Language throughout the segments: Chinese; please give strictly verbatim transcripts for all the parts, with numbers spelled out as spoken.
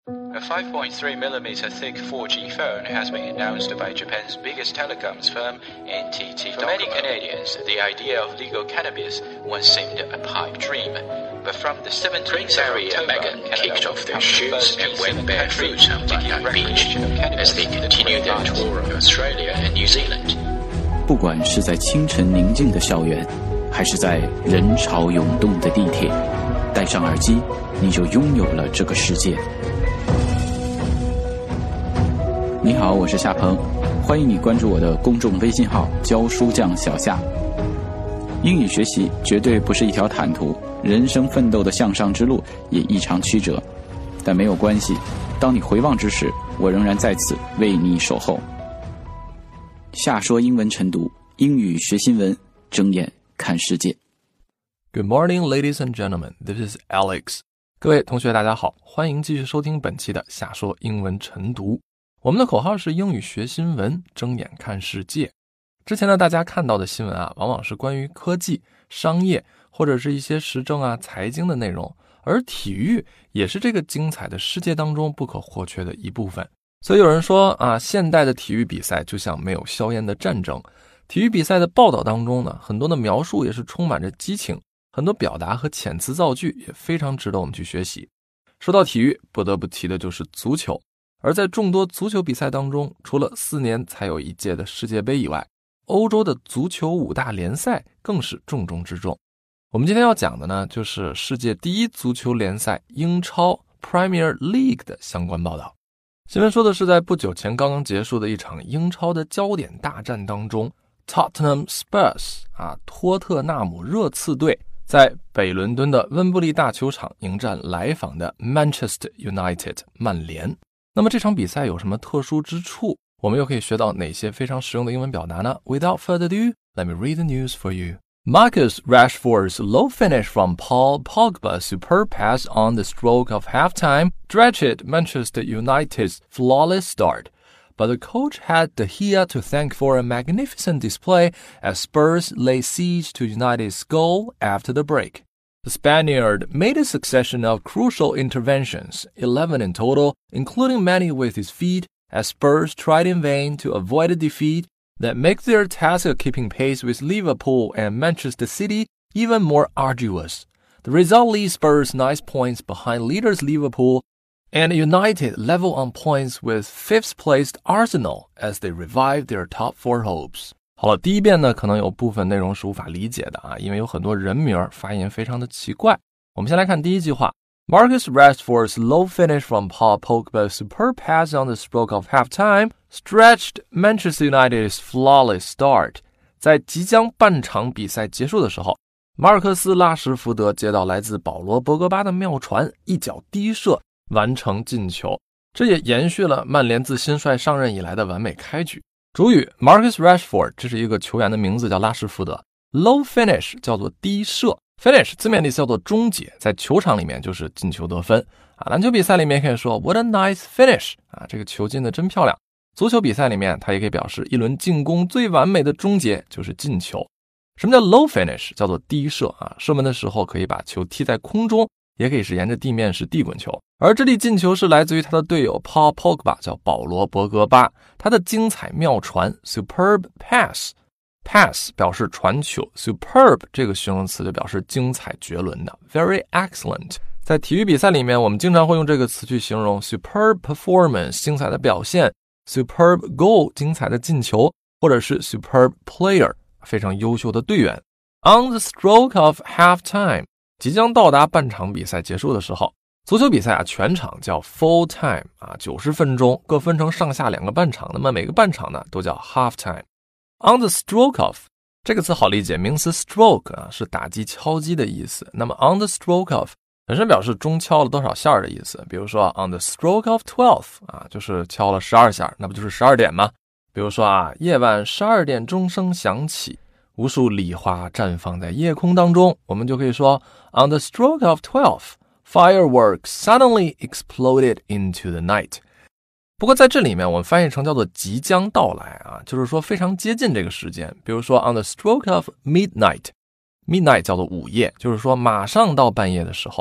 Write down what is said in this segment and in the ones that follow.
A five point three millimeter thick four G phone has been announced by Japan's biggest telecoms firm, N T T. For many Canadians, the idea of legal cannabis once seemed a pipe dream. But from the seventeenth of Harry and October, Meghan Canada kicked off their will shoes become and the went first barefoot country on to give Blacklight Beach recreational cannabis as they continue their to tour of Australia and New Zealand. 不管是在清晨宁静的校园，还是在人潮涌动的地铁，戴上耳机，你就拥有了这个世界。你好，我是夏鹏，欢迎你关注我的公众微信号教书匠小夏。英语学习绝对不是一条坦途，人生奋斗的向上之路也异常曲折，但没有关系，当你回望之时，我仍然在此为你守候。夏说英文晨读，英语学新闻，睁眼看世界。 Good morning, ladies and gentlemen. This is Alex. 各位同学大家好，欢迎继续收听本期的夏说英文晨读。我们的口号是英语学新闻，睁眼看世界。之前呢，大家看到的新闻啊，往往是关于科技、商业或者是一些时政啊、财经的内容，而体育也是这个精彩的世界当中不可或缺的一部分。所以有人说啊，现代的体育比赛就像没有硝烟的战争。体育比赛的报道当中呢，很多的描述也是充满着激情，很多表达和遣词造句也非常值得我们去学习。说到体育，不得不提的就是足球。而在众多足球比赛当中，除了四年才有一届的世界杯以外，欧洲的足球五大联赛更是重中之重。我们今天要讲的呢，就是世界第一足球联赛英超 Premier League 的相关报道。新闻说的是在不久前刚刚结束的一场英超的焦点大战当中， Tottenham Spurs 啊，托特纳姆热刺队在北伦敦的温布利大球场迎战来访的 Manchester United 曼联。那么这场比赛有什么特殊之处？我们又可以学到哪些非常实用的英文表达呢？ Without further ado, let me read the news for you. Marcus Rashford's low finish from Paul Pogba's superb pass on the stroke of halftime stretched Manchester United's flawless start, but the coach had De Gea to thank for a magnificent display as Spurs lay siege to United's goal after the break.The Spaniard made a succession of crucial interventions, eleven in total, including many with his feet, as Spurs tried in vain to avoid a defeat that makes their task of keeping pace with Liverpool and Manchester City even more arduous. The result leaves Spurs nine points behind leaders Liverpool, and United level on points with fifth-placed Arsenal as they revive their top four hopes.好了，第一遍呢，可能有部分内容是无法理解的啊，因为有很多人名发音非常的奇怪。我们先来看第一句话 Marcus Rashford's low finish from Paul Pogba's superb pass on the stroke of halftime stretched Manchester United's flawless start. 在即将半场比赛结束的时候，马尔克斯·拉什福德接到来自保罗·博格巴的妙传，一脚低射完成进球，这也延续了曼联自新帅上任以来的完美开局。主语 Marcus Rashford 这是一个球员的名字，叫拉什福德。 Low finish 叫做低射， Finish 字面意思叫做终结，在球场里面就是进球得分啊。篮球比赛里面可以说 What a nice finish 啊，这个球进的真漂亮。足球比赛里面它也可以表示一轮进攻最完美的终结就是进球。什么叫 low finish？ 叫做低射啊，射门的时候可以把球踢在空中，也可以是沿着地面是地滚球。而这粒进球是来自于他的队友 Paul Pogba， 叫保罗·博格巴，他的精彩妙传 superb pass， pass 表示传球， superb 这个形容词就表示精彩绝伦的 very excellent。 在体育比赛里面，我们经常会用这个词去形容 superb performance， 精彩的表现， superb goal， 精彩的进球，或者是 superb player， 非常优秀的队员。 On the stroke of halftime， 即将到达半场比赛结束的时候，足球比赛啊，全场叫 full time 啊，九十分钟，各分成上下两个半场，那么每个半场呢都叫 half time。 On the stroke of 这个词好理解，名词 stroke 啊是打击敲击的意思，那么 on the stroke of 本身表示钟敲了多少下的意思，比如说 on the stroke of twelve 啊，就是敲了十二下，那不就是十二点吗？比如说啊，夜晚十二点钟声响起，无数礼花绽放在夜空当中，我们就可以说 on the stroke of twelve，Fireworks suddenly exploded into the night。 不过在这里面我们翻译成叫做即将到来啊，就是说非常接近这个时间。比如说 on the stroke of midnight， midnight 叫做午夜，就是说马上到半夜的时候。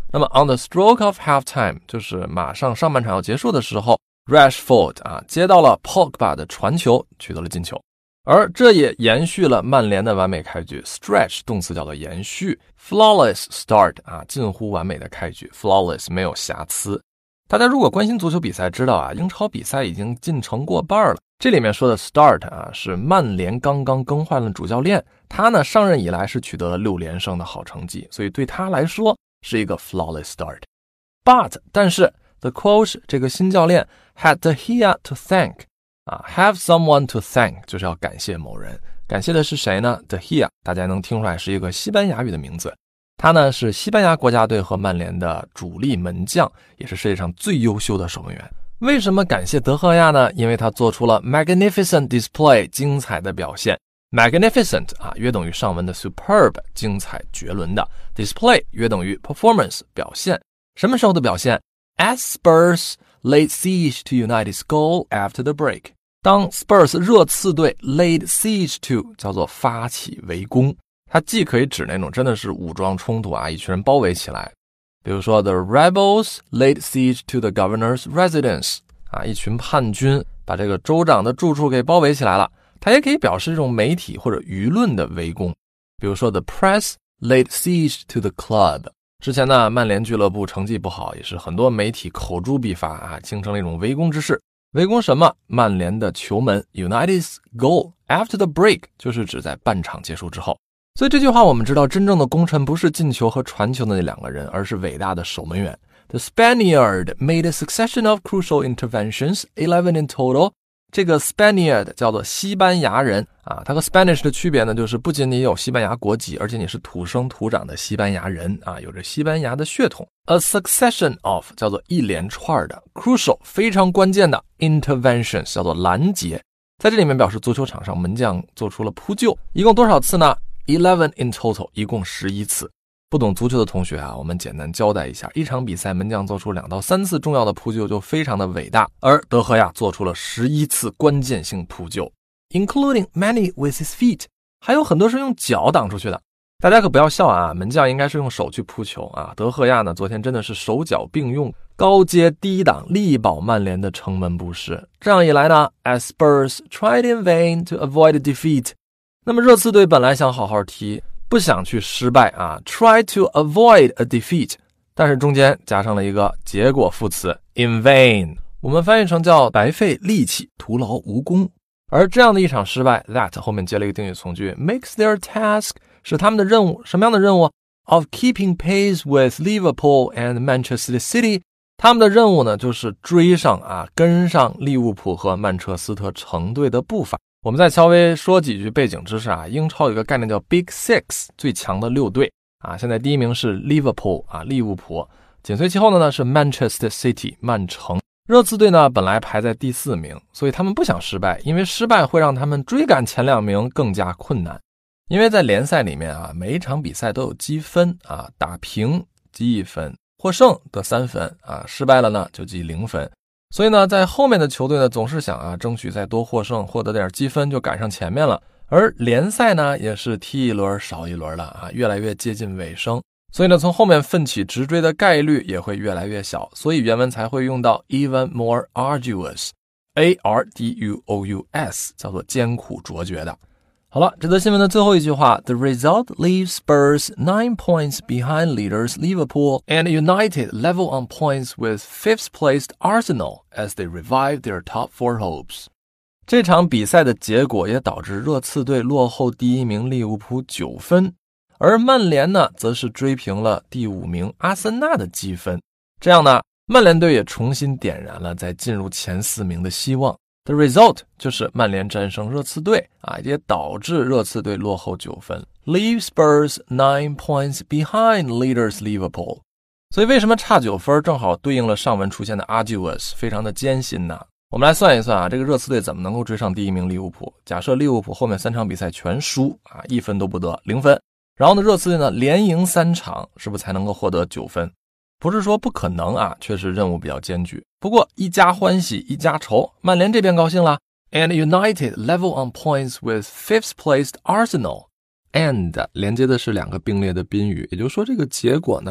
那么 on the stroke of halftime 就是马上上半场要结束的时候 Rashford 啊接到了 Pogba 的传球，取得了进球。而这也延续了曼联的完美开局 stretch 动词叫做延续 flawless start 啊近乎完美的开局 flawless 没有瑕疵。大家如果关心足球比赛知道啊，英超比赛已经进程过半了。这里面说的 start 啊，是曼联刚刚更换了主教练，他呢上任以来是取得了六连胜的好成绩，所以对他来说是一个 flawless start. But 但是 the coach 这个新教练 had De Gea to thank 啊 have someone to thank 就是要感谢某人，感谢的是谁呢？ De Gea 大家能听出来是一个西班牙语的名字。他呢是西班牙国家队和曼联的主力门将，也是世界上最优秀的守门员。为什么感谢德赫亚呢？因为他做出了 magnificent display 精彩的表现。 magnificent 啊约等于上文的 superb 精彩绝伦的， display 约等于 performance 表现。什么时候的表现？ As Spurs laid siege to United's goal after the break。 当 Spurs 热刺队 laid siege to 叫做发起围攻，它既可以指那种真的是武装冲突啊，一群人包围起来，比如说 The rebels laid siege to the governor's residence 啊，一群叛军把这个州长的住处给包围起来了。它也可以表示这种媒体或者舆论的围攻，比如说 The press laid siege to the club。 之前呢曼联俱乐部成绩不好，也是很多媒体口诛笔伐啊，形成了一种围攻之势。围攻什么？曼联的球门 United's goal after the break 就是指在半场结束之后。所以这句话我们知道，真正的功臣不是进球和传球的那两个人，而是伟大的守门员。The Spaniard made a succession of crucial interventions, eleven in total. 这个 Spaniard 叫做西班牙人啊，它和 Spanish 的区别呢，就是不仅你有西班牙国籍，而且你是土生土长的西班牙人啊，有着西班牙的血统。A succession of 叫做一连串的 crucial 非常关键的 interventions 叫做拦截，在这里面表示足球场上门将做出了扑救，一共多少次呢？eleven in total 一共十一次。不懂足球的同学啊，我们简单交代一下，一场比赛门将做出两到三次重要的扑救就非常的伟大，而德赫亚做出了十一次关键性扑救 including many with his feet， 还有很多是用脚挡出去的。大家可不要笑啊，门将应该是用手去扑球啊，德赫亚呢昨天真的是手脚并用，高接低挡，力保曼联的城门不失。这样一来呢 as Spurs tried in vain to avoid defeat，那么热刺队本来想好好踢，不想去失败啊 try to avoid a defeat， 但是中间加上了一个结果副词 in vain， 我们翻译成叫白费力气，徒劳无功。而这样的一场失败 that 后面接了一个定语从句 makes their task 是他们的任务，什么样的任务？ of keeping pace with Liverpool and Manchester City， 他们的任务呢就是追上啊跟上利物浦和曼彻斯特城队的步伐。我们再稍微说几句背景知识啊，英超有一个概念叫 Big Six， 最强的六队啊，现在第一名是 Liverpool 啊，利物浦，紧随其后的呢是 Manchester City 曼城。热刺队呢本来排在第四名，所以他们不想失败，因为失败会让他们追赶前两名更加困难。因为在联赛里面啊，每一场比赛都有积分啊，打平积一分，获胜得三分啊，失败了呢就积零分。所以呢在后面的球队呢总是想啊争取再多获胜，获得点积分就赶上前面了。而联赛呢也是踢一轮少一轮了啊，越来越接近尾声，所以呢从后面奋起直追的概率也会越来越小，所以原文才会用到 even more arduous A R D U O U S 叫做艰苦卓绝的。好了，这则新闻的最后一句话 The result leaves Spurs nine points behind leaders Liverpool and United level on points with fifth-placed Arsenal as they revive their top four hopes。 这场比赛的结果也导致热刺队落后第一名利物浦九分，而曼联呢则是追平了第五名阿森纳的积分。这样呢曼联队也重新点燃了在进入前四名的希望。The result 就是曼联战胜热刺队啊，也导致热刺队落后九分 Leave Spurs nine points behind leaders Liverpool。 所以为什么差九分正好对应了上文出现的 arduous， 非常的艰辛呢？我们来算一算啊，这个热刺队怎么能够追上第一名利物浦？假设利物浦后面三场比赛全输啊，一分都不得，零分。然后呢热刺队呢连赢三场，是不是才能够获得九分？不是说不可能啊，确实任务比较艰巨。不过一家欢喜一家愁，曼联这边高兴了 And United level on points with fifth placed Arsenal。 And 连接的是两个并列的宾语，也就是说这个结果呢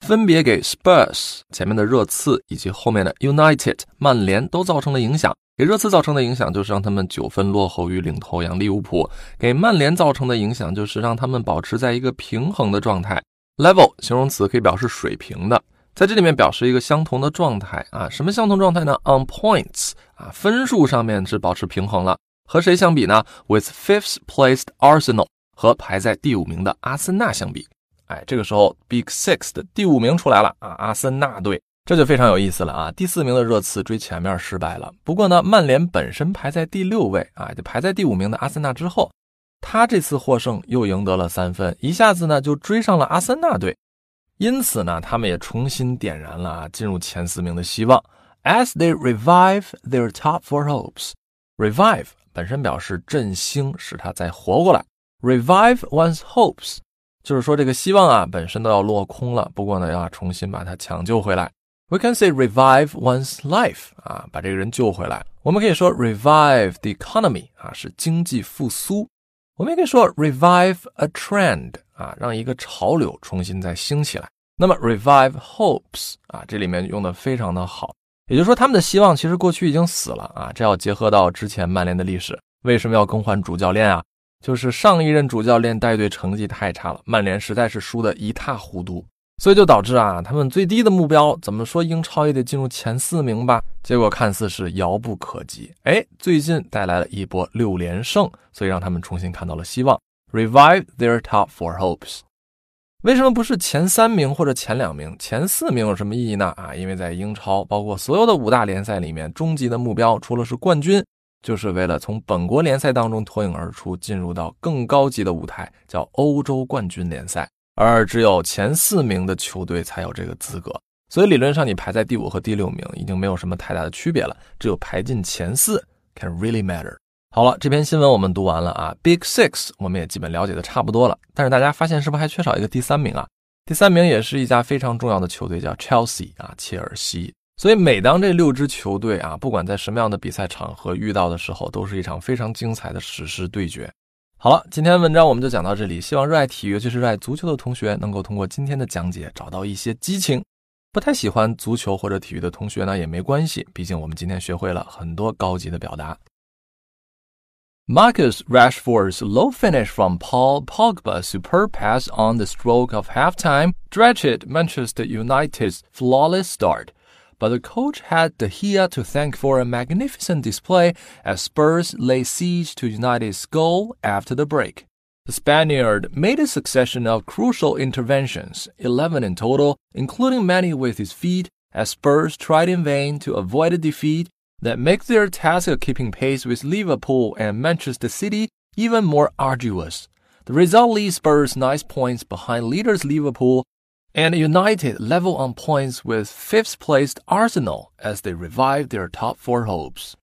分别给 Spurs 前面的热刺以及后面的 United 曼联都造成了影响。给热刺造成的影响就是让他们九分落后于领头羊利物浦，给曼联造成的影响就是让他们保持在一个平衡的状态。 Level 形容词可以表示水平的，在这里面表示一个相同的状态啊。什么相同状态呢？ On points 啊，分数上面是保持平衡了。和谁相比呢？ With fifth placed Arsenal 和排在第五名的阿森纳相比。哎，这个时候 Big Six 的第五名出来了啊，阿森纳队，这就非常有意思了啊。第四名的热刺追前面失败了，不过呢，曼联本身排在第六位啊，就排在第五名的阿森纳之后，他这次获胜又赢得了三分，一下子呢就追上了阿森纳队，因此呢，他们也重新点燃了啊进入前四名的希望。As they revive their top four hopes, revive 本身表示振兴，使它再活过来。Revive one's hopes就是说这个希望啊本身都要落空了，不过呢要重新把它抢救回来。We can say revive one's life 啊，把这个人救回来。我们可以说 revive the economy 啊，是经济复苏。我们也可以说 revive a trend 啊，让一个潮流重新再兴起来。那么 revive hopes 啊，这里面用的非常的好，也就是说他们的希望其实过去已经死了啊，这要结合到之前曼联的历史。为什么要更换主教练啊？就是上一任主教练带队成绩太差了，曼联实在是输得一塌糊涂，所以就导致啊，他们最低的目标怎么说英超也得进入前四名吧，结果看似是遥不可及。哎，最近带来了一波六连胜，所以让他们重新看到了希望。Revive their top four hopes。 为什么不是前三名或者前两名？前四名有什么意义呢？啊，因为在英超包括所有的五大联赛里面，终极的目标除了是冠军，就是为了从本国联赛当中脱颖而出，进入到更高级的舞台，叫欧洲冠军联赛，而只有前四名的球队才有这个资格。所以理论上你排在第五和第六名已经没有什么太大的区别了，只有排进前四 can really matter。 好了，这篇新闻我们读完了啊 Big Six 我们也基本了解的差不多了，但是大家发现是不是还缺少一个第三名啊？第三名也是一家非常重要的球队，叫 Chelsea 啊，切尔西。所以每当这六支球队啊，不管在什么样的比赛场合遇到的时候，都是一场非常精彩的史诗对决。好了，今天文章我们就讲到这里，希望热爱体育尤其是热爱足球的同学能够通过今天的讲解找到一些激情。不太喜欢足球或者体育的同学呢也没关系，毕竟我们今天学会了很多高级的表达。Marcus Rashford's low finish from Paul Pogba's superb pass on the stroke of halftime dredged Manchester United's flawless start.But the coach had De Gea to thank for a magnificent display as Spurs lay siege to United's goal after the break. The Spaniard made a succession of crucial interventions, eleven in total, including many with his feet, as Spurs tried in vain to avoid a defeat that makes their task of keeping pace with Liverpool and Manchester City even more arduous. The result leaves Spurs nine points behind leaders Liverpool,and United level on points with fifth-placed Arsenal as they revive their top four hopes.